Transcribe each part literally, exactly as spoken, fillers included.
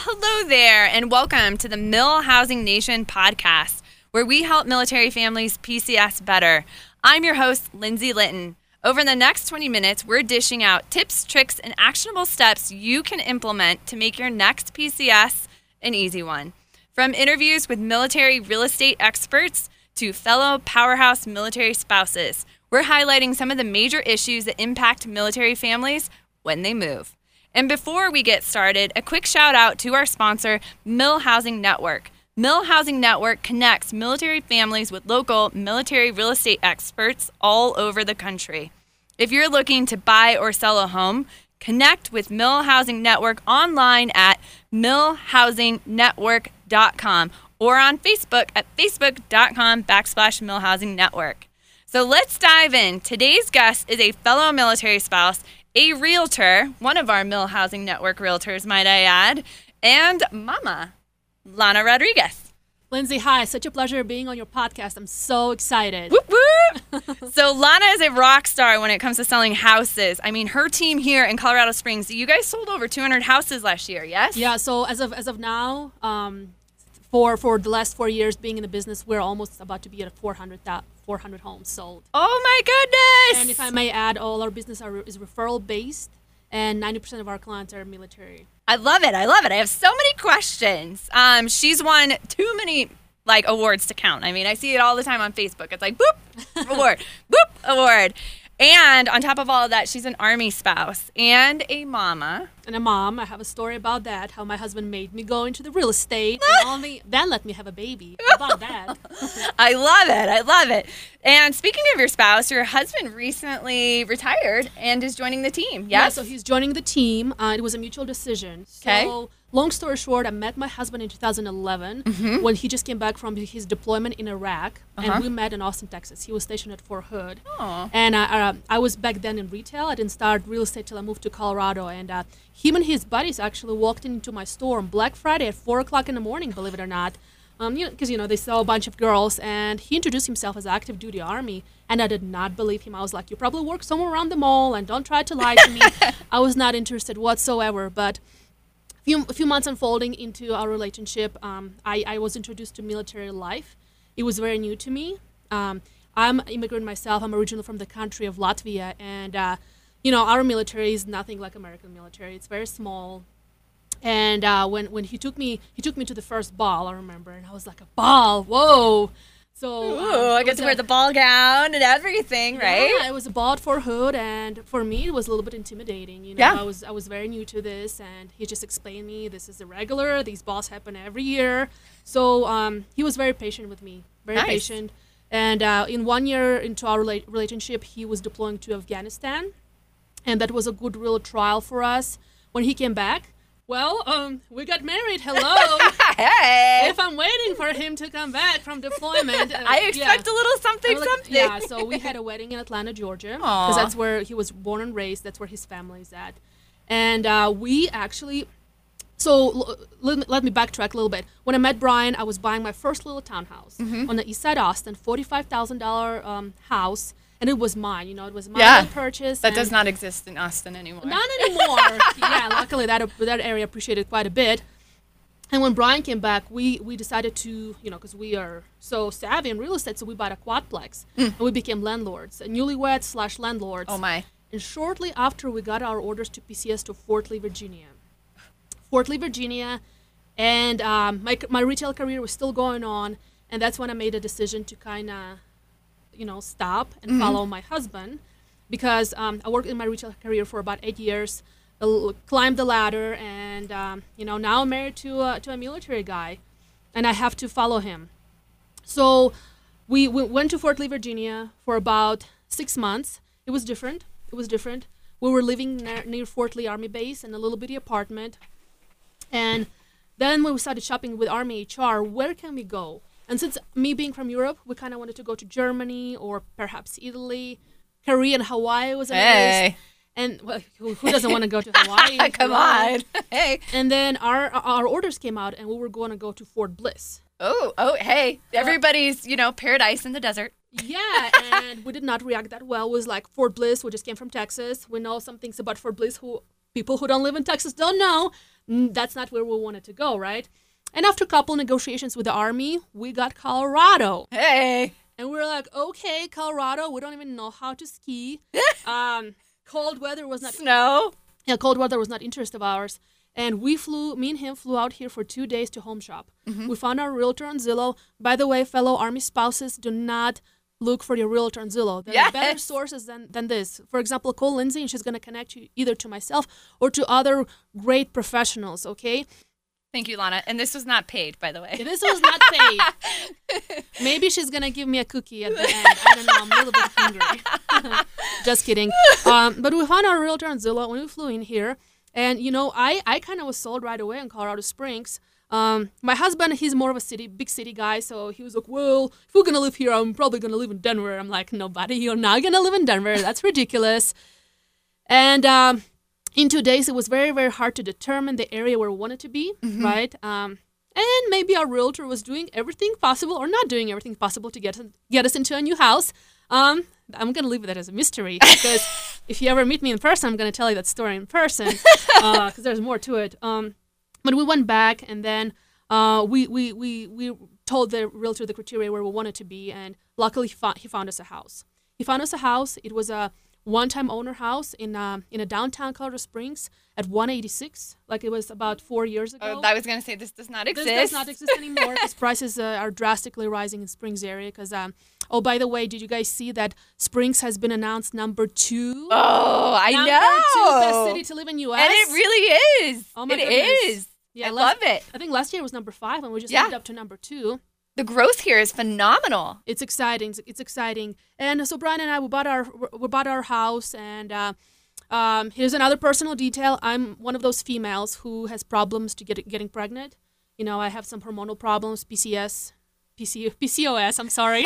hello there, and welcome to the Mill Housing Nation podcast, where we help military families P C S better. I'm your host, Lindsay Litton. Over the next twenty minutes, we're dishing out tips, tricks, and actionable steps you can implement to make your next P C S an easy one. From interviews with military real estate experts to fellow powerhouse military spouses, we're highlighting some of the major issues that impact military families when they move. And before we get started, a quick shout out to our sponsor, Mill Housing Network. Mill Housing Network connects military families with local military real estate experts all over the country. If you're looking to buy or sell a home, connect with Mill Housing Network online at mill housing network dot com or on Facebook at facebook.com backslash Mill Housing Network. So let's dive in. Today's guest is a fellow military spouse, a realtor, one of our Mill Housing Network realtors, might I add, and mama, Lana Rodriguez. Lindsay, hi. Such a pleasure being on your podcast. I'm so excited. Whoop, whoop. So Lana is a rock star when it comes to selling houses. I mean, her team here in Colorado Springs, you guys sold over two hundred houses last year, yes? Yeah, so as of as of now, um, for for the last four years being in the business, we're almost about to be at four hundred, four hundred homes sold. Oh, my goodness. And if I may add, all our business are, is referral-based, and ninety percent of our clients are military. I love it. I love it. I have so many questions. Um, she's won too many like awards to count. I mean, I see it all the time on Facebook. It's like, boop, award, boop, award. And on top of all of that, she's an Army spouse and a mama. And a mom. I have a story about that, how my husband made me go into the real estate and only then let me have a baby. How about that? I love it. I love it. And speaking of your spouse, your husband recently retired and is joining the team. Yes? Yeah, so he's joining the team. Uh, it was a mutual decision. Okay. So, long story short, I met my husband in two thousand eleven mm-hmm. when he just came back from his deployment in Iraq, uh-huh. and we met in Austin, Texas. He was stationed at Fort Hood. Aww. And uh, uh, I was back then in retail. I didn't start real estate till I moved to Colorado. And uh, him and his buddies actually walked into my store on Black Friday at four o'clock in the morning, believe it or not. Um, you know, because, you know, they saw a bunch of girls, and he introduced himself as active duty Army, and I did not believe him. I was like, you probably work somewhere around the mall, and don't try to lie to me. I was not interested whatsoever, but a few, a few months unfolding into our relationship, um, I, I was introduced to military life. It was very new to me. Um, I'm an immigrant myself. I'm originally from the country of Latvia, and, uh, you know, our military is nothing like American military. It's very small. And uh, when when he took me he took me to the first ball, I remember, and I was like, a ball, whoa! So Ooh, um, I get to wear the ball gown and everything, right? Yeah, it was a ball at Fort Hood, and for me, it was a little bit intimidating. You know, Yeah. I was I was very new to this, and he just explained me this is irregular. These balls happen every year. So um, he was very patient with me, very Nice. patient. And uh, in one year into our rela- relationship, he was deploying to Afghanistan, and that was a good real trial for us. When he came back, well, um, we got married. Hello. Hey. If I'm waiting for him to come back from deployment, uh, I expect yeah. a little something, I was like, something. yeah, so we had a wedding in Atlanta, Georgia, because that's where he was born and raised. That's where his family is at. And uh, we actually, so l- let, me, let me backtrack a little bit. When I met Brian, I was buying my first little townhouse mm-hmm. on the east side of Austin, forty-five thousand dollars um, house. And it was mine, you know, it was my Yeah. little purchase. That and does not exist in Austin anymore. Not anymore. Yeah, luckily that that area appreciated quite a bit. And when Brian came back, we, we decided to, you know, because we are so savvy in real estate, so we bought a quadplex. Mm. And we became landlords, newlyweds slash landlords. Oh, my. And shortly after, we got our orders to P C S to Fort Lee, Virginia. Fort Lee, Virginia. And um, my, my retail career was still going on. And that's when I made a decision to kind of, you know, stop and Mm-hmm. follow my husband, because um, I worked in my retail career for about eight years, uh, climbed the ladder, and um, you know, now I'm married to uh, to a military guy, and I have to follow him. So we, we went to Fort Lee, Virginia for about six months. It was different. It was different. We were living near, near Fort Lee Army Base in a little bitty apartment, and then when we started shopping with Army H R, where can we go? And since me being from Europe, we kind of wanted to go to Germany or perhaps Italy. Korea and Hawaii was on the Hey. list. And well, who, who doesn't want to go to Hawaii? Come Right? on. Hey. And then our our orders came out, and we were going to go to Fort Bliss. Oh, oh, hey. Everybody's, you know, paradise in the desert. Yeah, and we did not react that well. It was like Fort Bliss, we just came from Texas. We know some things about Fort Bliss who people who don't live in Texas don't know. mm, that's not where we wanted to go, right? And after a couple negotiations with the Army, we got Colorado. Hey. And we were like, okay, Colorado, we don't even know how to ski. um, cold weather was not... Snow. Yeah, cold weather was not interest of ours. And we flew, me and him flew out here for two days to home shop. Mm-hmm. We found our realtor on Zillow. By the way, fellow Army spouses, do not look for your realtor on Zillow. There yes. are better sources than, than this. For example, call Lindsay and she's going to connect you either to myself or to other great professionals, okay? Thank you, Lana. And this was not paid, by the way. This was not paid. Maybe she's going to give me a cookie at the end. I don't know. I'm a little bit hungry. Just kidding. Um, but we found our realtor on Zillow when we flew in here. And, you know, I, I kind of was sold right away in Colorado Springs. Um, my husband, he's more of a city, big city guy. So he was like, well, if we're going to live here, I'm probably going to live in Denver. I'm like, no, buddy, you're not going to live in Denver. That's ridiculous. And... Um, in two days, it was very, very hard to determine the area where we wanted to be, mm-hmm. right? Um, and maybe our realtor was doing everything possible or not doing everything possible to get get us into a new house. Um, I'm going to leave that as a mystery because if you ever meet me in person, I'm going to tell you that story in person because uh, there's more to it. Um, but we went back and then uh, we, we, we, we told the realtor the criteria where we wanted to be, and luckily he found, he found us a house. He found us a house. It was a one-time owner house in uh, in a downtown Colorado Springs at one eighty-six. Like it was about four years ago. Oh, I was going to say this does not exist. This does not exist anymore because prices uh, are drastically rising in Springs area. Because um, oh, by the way, did you guys see that Springs has been announced number two? Oh, I number know. Number two best city to live in U S. And it really is. Oh my it goodness. is. Yeah, I last, love it. I think last year was number five, and we just yeah. moved up to number two. The growth here is phenomenal. It's exciting. It's exciting. And so Brian and I, we bought our we bought our house. And uh, um, here's another personal detail. I'm one of those females who has problems to get getting pregnant. You know, I have some hormonal problems, P C S, P C, P C O S. I'm sorry.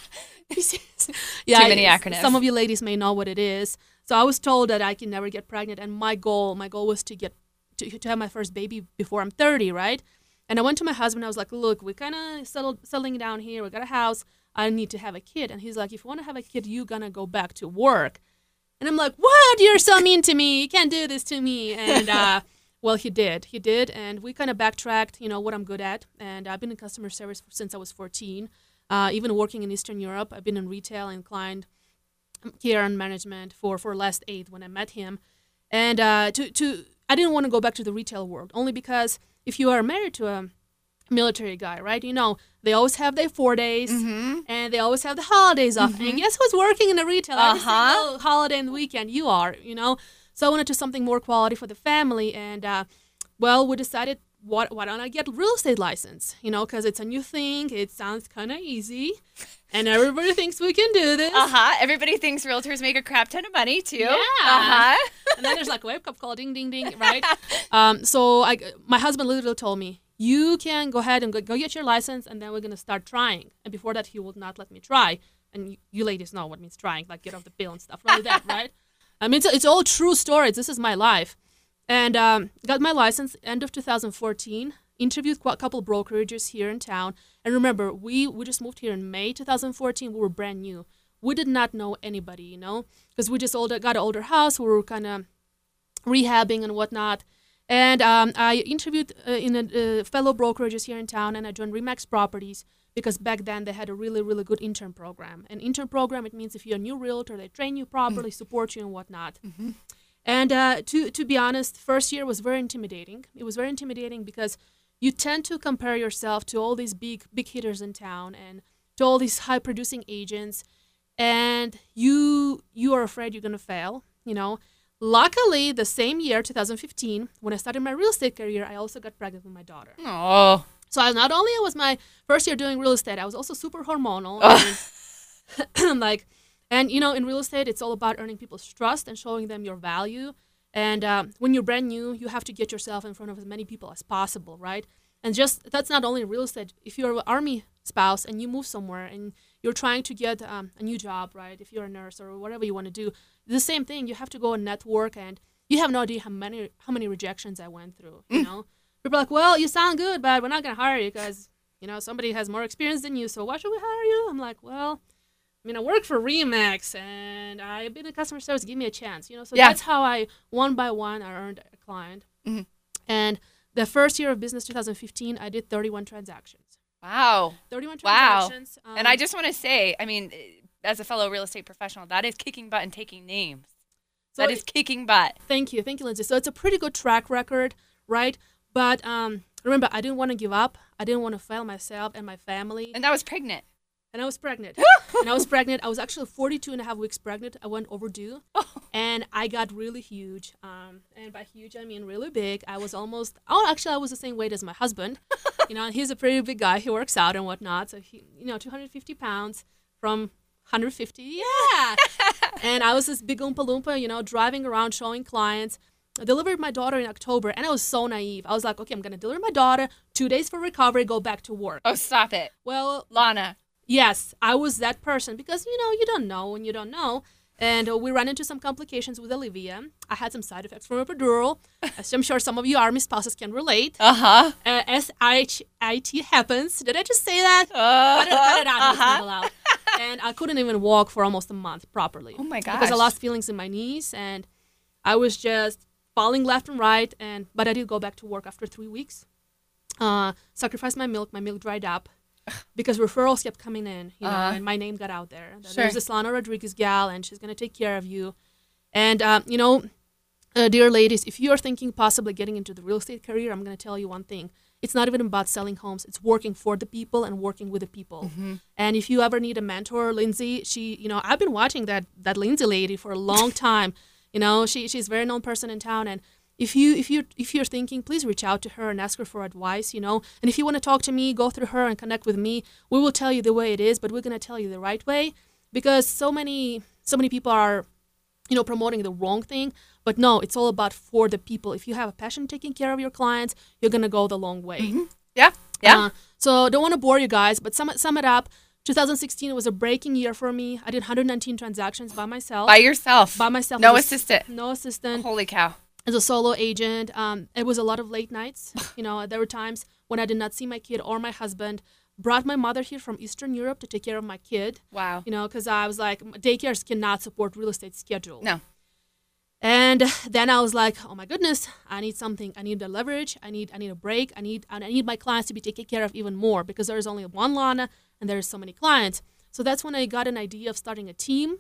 P C S. Yeah, too many acronyms. Some of you ladies may know what it is. So I was told that I can never get pregnant, and my goal, my goal was to get to, to have my first baby before I'm thirty, right? And I went to my husband. I was like, look, we're kind of settled, settling down here. We got a house. I need to have a kid. And he's like, if you want to have a kid, you're going to go back to work. And I'm like, what? You're so mean to me. You can't do this to me. And, uh, well, he did. He did. And we kind of backtracked, you know, what I'm good at. And I've been in customer service since I was fourteen. Uh, even working in Eastern Europe, I've been in retail and client care and management for, for last eight when I met him. And uh, to, to I didn't want to go back to the retail world, only because if you are married to a military guy, right, you know, they always have their four days, mm-hmm. and they always have the holidays off. Mm-hmm. And guess who's working in the retail every uh-huh. single holiday and weekend? You are, you know. So I wanted to something more quality for the family. And, uh, well, we decided, what, why don't I get a real estate license? You know, because it's a new thing. It sounds kind of easy. And everybody thinks we can do this. Uh-huh. Everybody thinks realtors make a crap ton of money, too. Yeah. Uh-huh. And then there's like a wake-up call, ding, ding, ding, right? um, so I, my husband literally told me, you can go ahead and go, go get your license, and then we're going to start trying. And before that, he would not let me try. And you, you ladies know what means trying, like get off the pill and stuff like that, right? I mean, it's, it's all true stories. This is my life. And um, got my license end of two thousand fourteen. Interviewed a couple brokerages here in town. And remember, we, we just moved here in May two thousand fourteen. We were brand new. We did not know anybody, you know, because we just older, got an older house. We were kind of rehabbing and whatnot. And um, I interviewed uh, in a, uh, fellow brokerages here in town, and I joined Remax Properties because back then they had a really, really good intern program. An intern program, it means if you're a new realtor, they train you properly, support you and whatnot. Mm-hmm. And uh, to, to be honest, first year was very intimidating. It was very intimidating because you tend to compare yourself to all these big big hitters in town and to all these high producing agents, and you you are afraid you're gonna fail, you know. Luckily, the same year, two thousand fifteen, when I started my real estate career, I also got pregnant with my daughter. Oh. So I, not only was my first year doing real estate, I was also super hormonal. And, like, and you know, in real estate, it's all about earning people's trust and showing them your value. And uh, when you're brand new, you have to get yourself in front of as many people as possible, right? And just, that's not only in real estate. If you're an Army spouse and you move somewhere and you're trying to get um, a new job, right? If you're a nurse or whatever you want to do, the same thing. You have to go and network, and you have no idea how many how many rejections I went through, you know? People are like, well, you sound good, but we're not going to hire you because, you know, somebody has more experience than you, so why should we hire you? I'm like, well, I mean, I work for Remax, and I've been in customer service. Give me a chance, you know. So yeah. That's how I, one by one, I earned a client. Mm-hmm. And The first year of business, two thousand fifteen, I did thirty-one transactions. Wow. thirty-one Wow. transactions. Um, And I just want to say, I mean, as a fellow real estate professional, that is kicking butt and taking names. so That is kicking butt. Thank you. Thank you, Lindsay. So it's a pretty good track record, right? But um, remember, I didn't want to give up. I didn't want to fail myself and my family. And that was pregnant. And I was pregnant. and I was pregnant. I was actually forty-two and a half weeks pregnant. I went overdue. And I got really huge. Um, and by huge, I mean really big. I was almost, oh, actually, I was the same weight as my husband. you know, and he's a pretty big guy. He works out and whatnot. So, he, you know, two hundred fifty pounds from one hundred fifty. Yeah. and I was this big Oompa Loompa, you know, driving around, showing clients. I delivered my daughter in October, and I was so naive. I was like, okay, I'm going to deliver my daughter, two days for recovery, go back to work. Oh, stop it. Well, Lana. yes, I was that person because, you know, you don't know when you don't know. And uh, we ran into some complications with Olivia. I had some side effects from epidural. As I'm sure some of you Army spouses can relate. Uh-huh. Uh, S I T happens. Did I just say that? Uh, cut it, cut it out. uh-huh. It's not allowed. And I couldn't even walk for almost a month properly. Oh, my gosh. Because I lost feelings in my knees, and I was just falling left and right. And But I did go back to work after three weeks. Uh, sacrificed my milk. My milk dried up. Because referrals kept coming in, you know, Uh-huh. and my name got out there. Sure. There's this Lana Rodriguez gal, and she's going to take care of you. And, um, you know, uh, dear ladies, if you are thinking possibly getting into the real estate career, I'm going to tell you one thing. It's not even about selling homes. It's working for the people and working with the people. Mm-hmm. And if you ever need a mentor, Lindsay, she, you know, I've been watching that that Lindsay lady for a long time. You know, she she's a very known person in town, and If you if you if you're thinking, please reach out to her and ask her for advice, you know. And if you want to talk to me, go through her and connect with me. We will tell you the way it is, but we're gonna tell you the right way, because so many so many people are, you know, promoting the wrong thing. But no, it's all about for the people. If you have a passion taking care of your clients, you're gonna go the long way. Mm-hmm. Yeah, yeah. Uh, so don't want to bore you guys, but sum sum it up. twenty sixteen was a breaking year for me. I did one hundred nineteen transactions by myself. By yourself. By myself. No As a- assistant. No assistant. Holy cow. As a solo agent, um, it was a lot of late nights. You know, there were times when I did not see my kid or my husband. Brought my mother here from Eastern Europe to take care of my kid. Wow. You know, because I was like, daycares cannot support real estate schedule. No. And then I was like, oh my goodness, I need something. I need the leverage. I need I need a break. I need I need my clients to be taken care of even more, because there's only one Lana and there's so many clients. So that's when I got an idea of starting a team.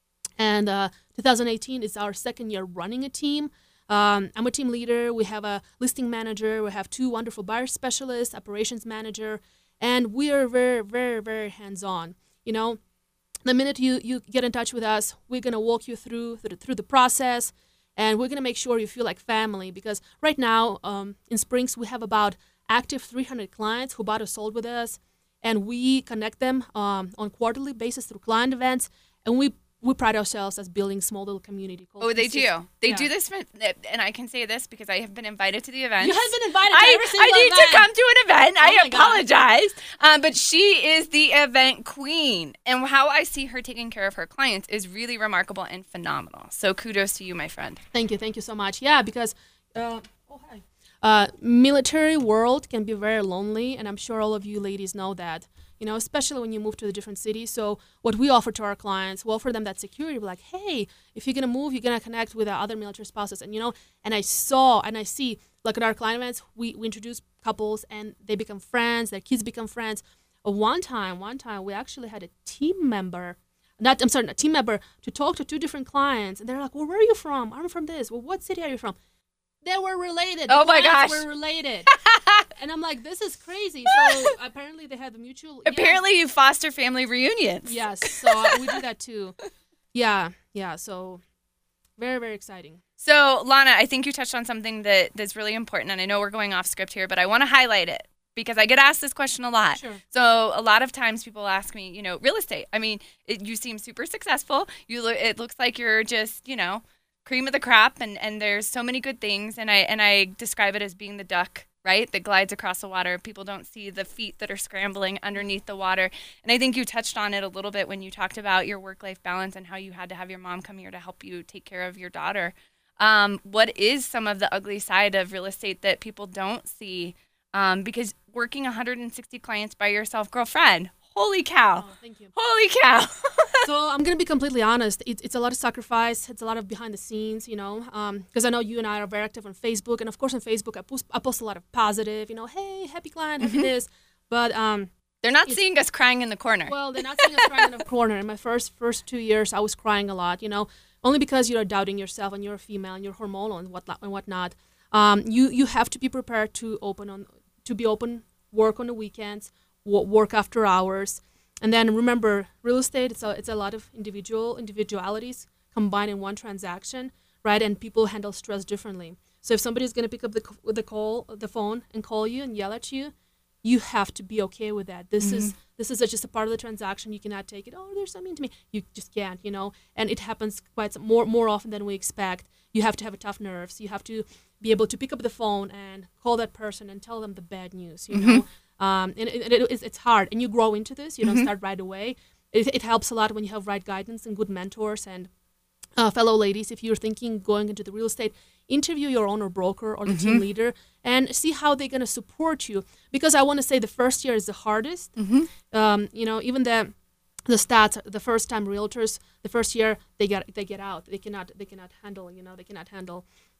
And uh, twenty eighteen is our second year running a team. Um, I'm a team leader. We have a listing manager. We have two wonderful buyer specialists, operations manager, and we are very, very, very hands-on. You know, the minute you, you get in touch with us, we're gonna walk you through through, through the process, and we're gonna make sure you feel like family. Because right now, um, in Springs, we have about active three hundred clients who bought or sold with us, and we connect them um, on quarterly basis through client events, and we. We pride ourselves as building small little community. Oh, they do. They yeah. do this, for, and I can say this because I have been invited to the event. You have been invited to I, every single I need event. to come to an event. Oh I my God. apologize. Um, but she is the event queen. And how I see her taking care of her clients is really remarkable and phenomenal. So kudos to you, my friend. Thank you. Thank you so much. Yeah, because uh, oh, hi. Uh, military world can be very lonely, and I'm sure all of you ladies know that. You know, especially when you move to a different city. So what we offer to our clients, we offer them that security. We're like, hey, if you're going to move, you're going to connect with our other military spouses. And, you know, and I saw and I see, like at our client events, we, we introduce couples and they become friends, their kids become friends. Uh, one time, one time, we actually had a team member, not, I'm sorry, a team member to talk to two different clients. And they're like, well, where are you from? I'm from this. Well, what city are you from? They were related. Oh The my clients gosh. were related. And I'm like, this is crazy. So apparently they had a mutual. yeah. Apparently you foster family reunions. Yes. So uh, we do that too. Yeah. Yeah. So very, very exciting. So, Lana, I think you touched on something that, that's really important, and I know we're going off script here, but I want to highlight it because I get asked this question a lot. Sure. So, a lot of times people ask me, you know, real estate. I mean, it, you seem super successful. You look, it looks like you're just, you know, cream of the crop, and, and there's so many good things, and I and I describe it as being the duck, right, that glides across the water. People don't see the feet that are scrambling underneath the water. And I think you touched on it a little bit when you talked about your work-life balance and how you had to have your mom come here to help you take care of your daughter. Um, what is some of the ugly side of real estate that people don't see? Um, because working one hundred sixty clients by yourself, girlfriend, Holy cow. Oh, thank you. Holy cow. So I'm going to be completely honest. It, it's a lot of sacrifice. It's a lot of behind the scenes, you know, because um, I know you and I are very active on Facebook. And, of course, on Facebook, I post, I post a lot of positive, you know, hey, happy client, happy mm-hmm. this. But um, they're not seeing us crying in the corner. Well, they're not seeing us crying in the corner. In my first first two years, I was crying a lot, you know, only because you're doubting yourself and you're a female and you're hormonal and what and whatnot. Um, you you have to be prepared to open on to be open, work on the weekends, work after hours. And then remember, real estate, it's a, it's a lot of individual individualities combined in one transaction, right? And people handle stress differently. So if somebody's going to pick up the the call, the phone and call you and yell at you, you have to be okay with that. This mm-hmm. is this is a, just a part of the transaction. You cannot take it, oh, they're so mean to me. You just can't, you know? And it happens quite some, more, more often than we expect. You have to have a tough nerves. You have to be able to pick up the phone and call that person and tell them the bad news, you mm-hmm. know? Um, and it, it, it's, it's hard, and you grow into this. You don't mm-hmm. start right away. It, it helps a lot when you have right guidance and good mentors and uh, fellow ladies. If you're thinking going into the real estate, interview your owner broker or the mm-hmm. team leader and see how they're going to support you. Because I want to say the first year is the hardest. Mm-hmm. Um, you know, even the the stats, the first time realtors, the first year they get they get out. They cannot they cannot handle. You know, they cannot handle.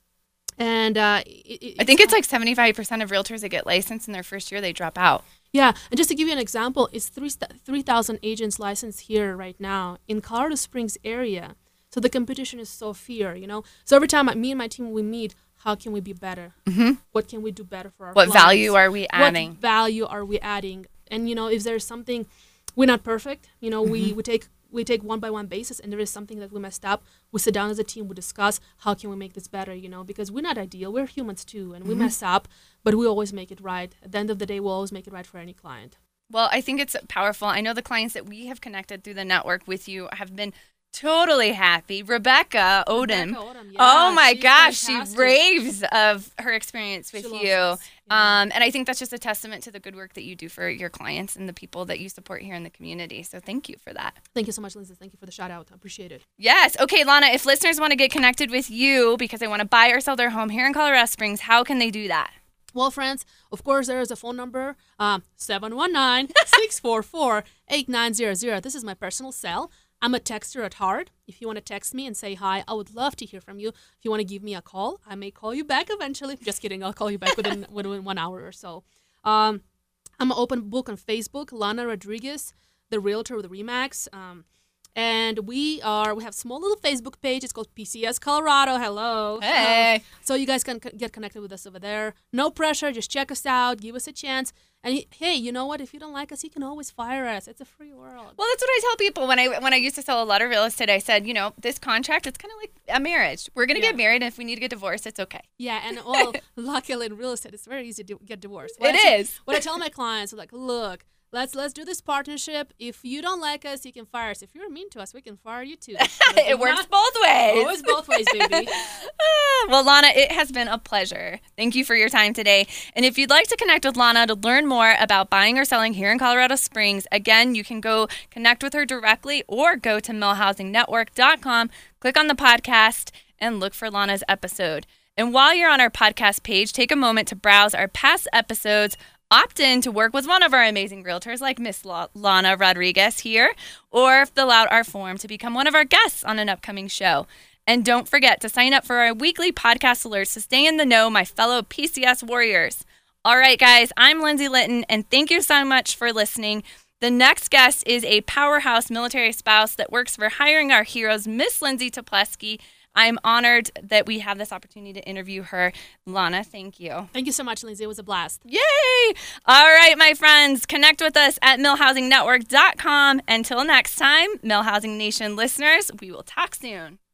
And uh, it, I think it's like seventy-five percent of realtors that get licensed in their first year, they drop out. Yeah. And just to give you an example, it's three thousand agents licensed here right now in Colorado Springs area. So the competition is so fierce, you know. So every time I, me and my team, we meet, how can we be better? Mm-hmm. What can we do better for our What clients? value are we adding? What value are we adding? And, you know, if there's something, we're not perfect. You know, mm-hmm. we, we take we take one by one basis, and there is something that we messed up. We sit down as a team, we discuss how can we make this better, you know, because we're not ideal. We're humans too, and we mm-hmm. mess up, but we always make it right. At the end of the day, we'll always make it right for any client. Well, I think it's powerful. I know the clients that we have connected through the network with you have been totally happy. Rebecca Odom. Rebecca Odom, yeah, oh my gosh, fantastic. She raves of her experience with She you. loves us, yeah. Um, and I think that's just a testament to the good work that you do for your clients and the people that you support here in the community. So thank you for that. Thank you so much, Lindsay. Thank you for the shout out. I appreciate it. Yes. Okay, Lana, if listeners want to get connected with you because they want to buy or sell their home here in Colorado Springs, how can they do that? Well, friends, of course, there is a phone number, um, seven one nine, six four four, eight nine zero zero. This is my personal cell. I'm a texter at heart. If you want to text me and say hi, I would love to hear from you. If you want to give me a call, I may call you back eventually. Just kidding. I'll call you back within within one hour or so. Um, I'm an open book on Facebook, Lana Rodriguez, the realtor with Remax. Um, and we are we have a small little Facebook page. It's called P C S Colorado. Hello. Hey. Um, so you guys can c- get connected with us over there. No pressure. Just check us out. Give us a chance. And hey, you know what? If you don't like us, you can always fire us. It's a free world. Well, that's what I tell people when I when I used to sell a lot of real estate. I said, you know, this contract, it's kind of like a marriage. We're gonna Yeah. get married, and if we need to get divorced, it's okay. Yeah, and well, luckily in real estate, it's very easy to get divorced. What It I tell- is. What I tell my clients, I'm like, look, let's let's do this partnership. If you don't like us, you can fire us. If you're mean to us, we can fire you too. It works both ways. Always both ways, baby. Well, Lana, it has been a pleasure. Thank you for your time today. And if you'd like to connect with Lana to learn more about buying or selling here in Colorado Springs, again, you can go connect with her directly or go to mill housing network dot com, click on the podcast, and look for Lana's episode. And while you're on our podcast page, take a moment to browse our past episodes, opt in to work with one of our amazing realtors like Miss La- Lana Rodriguez here, or fill out our form to become one of our guests on an upcoming show. And don't forget to sign up for our weekly podcast alerts to stay in the know, my fellow P C S warriors. All right, guys, I'm Lindsay Litton, and thank you so much for listening. The next guest is a powerhouse military spouse that works for Hiring Our Heroes, Miss Lindsay Toplesky. I'm honored that we have this opportunity to interview her. Lana, thank you. Thank you so much, Lindsay. It was a blast. Yay! All right, my friends, connect with us at mill housing network dot com. Until next time, Mill Housing Nation listeners, we will talk soon.